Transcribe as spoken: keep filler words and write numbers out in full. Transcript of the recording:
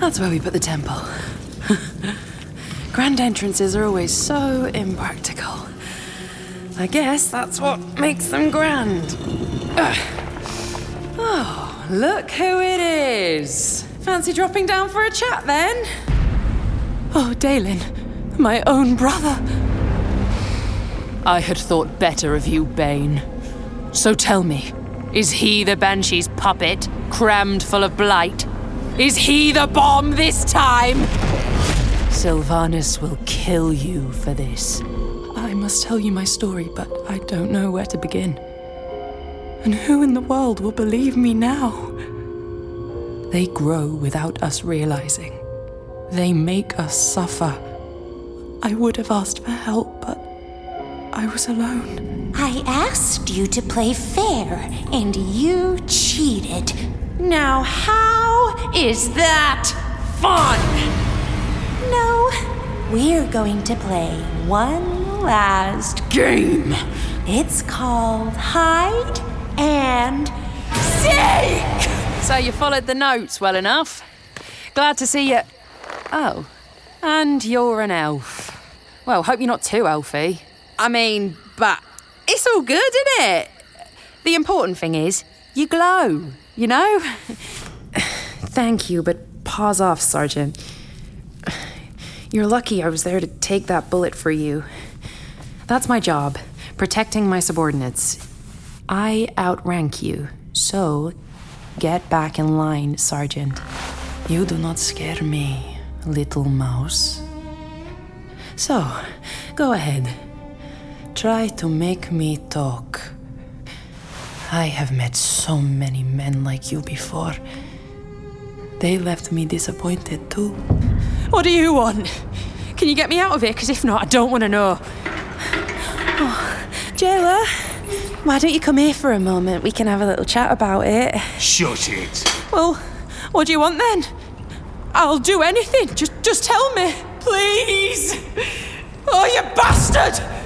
That's where we put the temple. Grand entrances are always so impractical. I guess that's what makes them grand. Ugh. Oh, look who it is. Fancy dropping down for a chat then? Oh, Dalen, my own brother. I had thought better of you, Bane. So tell me, is he the Banshee's puppet, crammed full of blight? Is he the bomb this time? Sylvanas will kill you for this. I must tell you my story, but I don't know where to begin. And who in the world will believe me now? They grow without us realizing. They make us suffer. I would have asked for help, but I was alone. I asked you to play fair, and you cheated. Now how is that fun? No, we're going to play one last game. It's called Hide and Seek! So you followed the notes well enough. Glad to see you. Oh, and you're an elf. Well, hope you're not too elfy. I mean, but it's all good, isn't it? The important thing is, you glow, you know? Thank you, but pause off, Sergeant. You're lucky I was there to take that bullet for you. That's my job, protecting my subordinates. I outrank you, so get back in line, Sergeant. You do not scare me, little mouse. So, go ahead. Try to make me talk. I have met so many men like you before. They left me disappointed too. What do you want? Can you get me out of here? Because if not, I don't want to know. Oh, Jailer, why don't you come here for a moment? We can have a little chat about it. Shut it. Well, what do you want then? I'll do anything. Just, just tell me. Please. Oh, you bastard!